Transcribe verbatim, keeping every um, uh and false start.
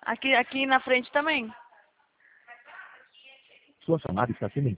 Aqui, aqui na frente também. Sua chamada está sendo